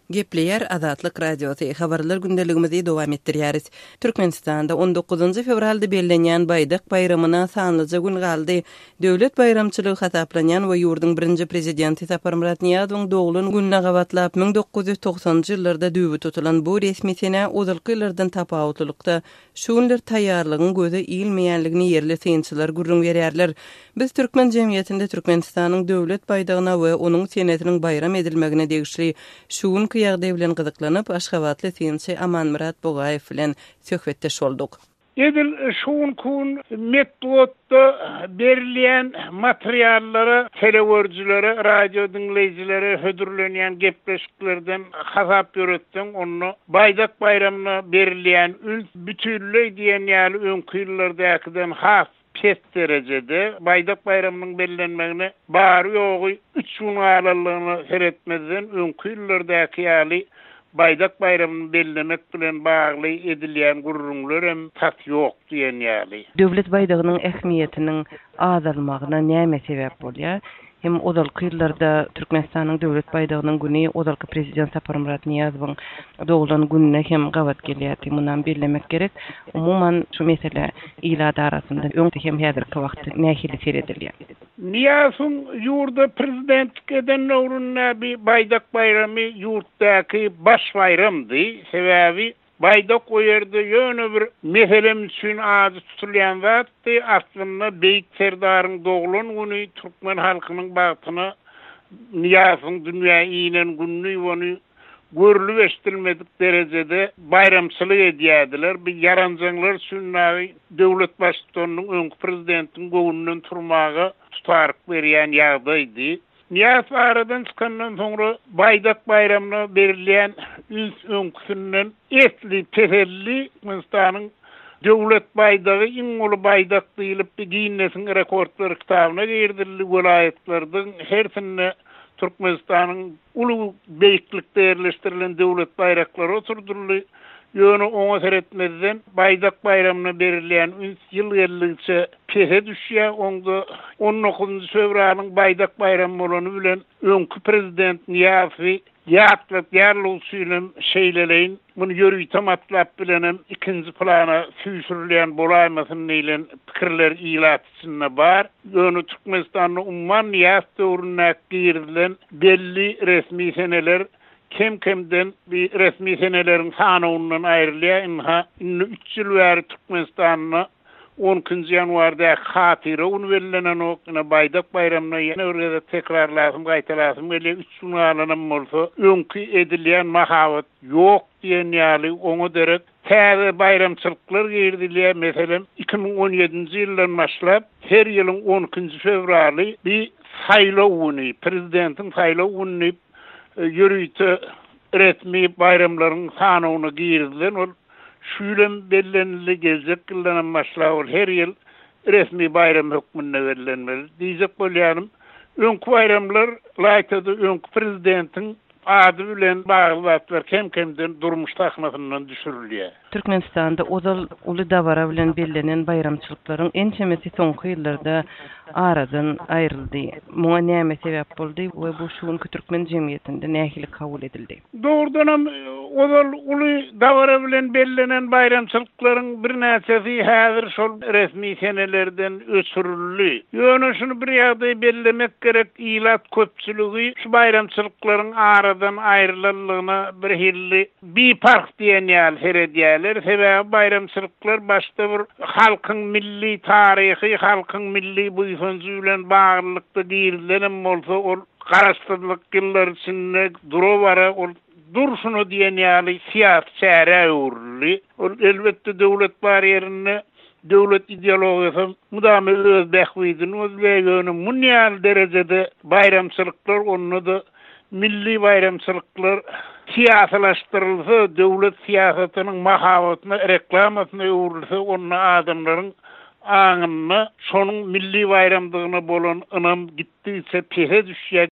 Gepleyer Azatlyk Radiosu habarlar gündeligimizi dowam etdirýäris. Türkmenistanda 19 fevralda bellenýän Baýdak bayramyna sanlyca gün galdy. Döwlet bayramçylygy hasaplanýan we ýurdun birinji prezidenti Sapar Murat Niýazowyň dogulun gününe gabatlap 1990-njy ýyllarda düýbi tutulan bu resmi sene ozalky ýyllardan tapawutlykda şuňlar taýýarlygyň göze ilmeýänligini ýerli synçylar gurrun berýärler. Biz türkmen jemgyýetinde Türkmenistanyň döwlet baýdagyna we onuň senetiniň bayram edilmegine degişli şuň ýagdaý bilen gyzyklanyp Aşgabatly synçy Aman Murat Bogaýew bilen söhbetde şolduk. Edil şuň kun metodda berilýän materiallara, telewörjülere, radio dinleýjilere hödürlenýän gepleşiklerden hasap ýöretdim. Onu Baýdak bayramyna berilýän bütünlüğ diýen ýaly öňkü ýyllardakydan has pes derecede Baýdak bayramynyň bellenmegine bary ýogy 3 gün aralygyny seretmezden öňkü ýyllardaky ýaly Baýdak bayramyny bellemek bilen bagly edilýän gurrunlar hem tat ýok diýen ýaly. Döwlet baýdagynyň ähmiýetiniň azalmagyna näme sebäp bolýar? Hem ozalky ýyllarda Türkmenistanyň döwlet baýdagynyň güni ozalky prezident Sapar Murat Niýazowyň dogulany gününe hem gabat gelýär. Mundan bellemek gerek. Umuman şu mesele ýyllar arasynda öňki hem häzirki wagtda nähili seredilýär. Niýazowyň ýurda prezidentlik eden nowruna bir Baýdak bayramy ýurtdaky baş bayramdy. Sebäbi Baýdak o ýerde ýöne bir meselem üçin azy tutulýan zatdy. Aslynda Beýik Serdaryň dogulun güni türkmen halkynyň bagyna Niýazowyň dünýä ýylan günni ony görülüp eşdilmedik derecede bayramçylyk edýärdiler. Bir yaranjanglar sünnawy döwlet başçylygynyň öňkü prezidentiň gowunynyň turmagy tutaryk berýän ýagdaýdy. Niýaz aradan çykandan soňra Baýdak bayramyna berilýän öňküsinden etli tehelli Türkmenistanyň döwlet baýdagy iň uly baýdak diýilip Guinness'in rekordlar kitabyna girdildi. Welaýetlerden hersine Türkmenistanyň uly beýiklikde ýerleşdirilen döwlet bayraklary oturdurly. Ýöne oňa seretmezden Baýdak bayramyna berilýän ýyl gelýärçe pese düşýär. Onda 19 fevralyň Baýdak bayramy bolany bilen öňkü prezident Niýazowy ýatlap ýarlysyny şeýleleýin. Muny ýörüý tamatlap bilenem ikinji plana süýşürilýän bolaýmasyn diýilen pikirler ýylatysyna bar. Ýöne Türkmenistanyň umman Niýaz döwrüne girilen belli resmi seneler kemden bir resmi senelerin sanawyndan aýrylýar. Inha 3 ýyl bäri Türkmenistanyň 10 ýanwarda hatyra unwellenen okna Baýdak bayramyna ýene tekrarlasym gaýtalasym gelýär. 3 gün alanan bolsa öňkü edilýän mahabat ýok diýen ýaly oňa derek täze bayramçylyklar girdilýär. Meselem 2017-nji ýyldan başlap her ýylyň 10 fevraly bir saýlaw güni, prezidentiň saýlaw güni ýörüýte resmi bayramlaryň sanawyna girdiler. Ol şüýlem bellenli gezek ýyldan başlap her ýyl resmi bayram hökmüne verilenmeli. Diýjek bolýanym, öňkü bayramlar laýtady öňkü prezidentiň ady bilen baglanýar kemden durmuş tahnasyndan düşürilýär. Türkmenistanda ozal uly dawara bilen bellenen bayramçylyklaryň en çemesi soňky ýyllarda aradan aýryldy. Muňa näme sebäp boldy we bu şuňky türkmen jemgyýetinde nähili kabul edildi? Doğrudan ozal uly dawara bilen bellenen bayramçylyklaryň bir näçesi häzir şol resmi senelerden öçürildi. Ýöne şunu bir ýagdaý bellemek gerek, ýylat köpçüligi şu bayramçylyklaryň aradan aýrylylygyna bir hilli bir park diýen ýaly seredýärler. Sebäbi bayramçylyklar başda bir halkyň milli taryhy, halkyň milli buýsunjy bilen baglykda girilýän bolsa ol garaşdyrlyk ýyllar içinde durowara ol durşuny diýen ýaly siýasat çäre urly. Ol elbetde döwlet barýerine döwlet ideologiýasy mudamy özbähwidin özbägini munýal derejede bayramçylyklar onu da milli bayramçylyklar siýasalaşdyrylsa, döwlet siýasatynyň mahabatyna, reklamasyna uğrulsa, onu adamlaryň aňyna şonuň milli bayramdygyna bolan ynam gitdiýse pese düşýär.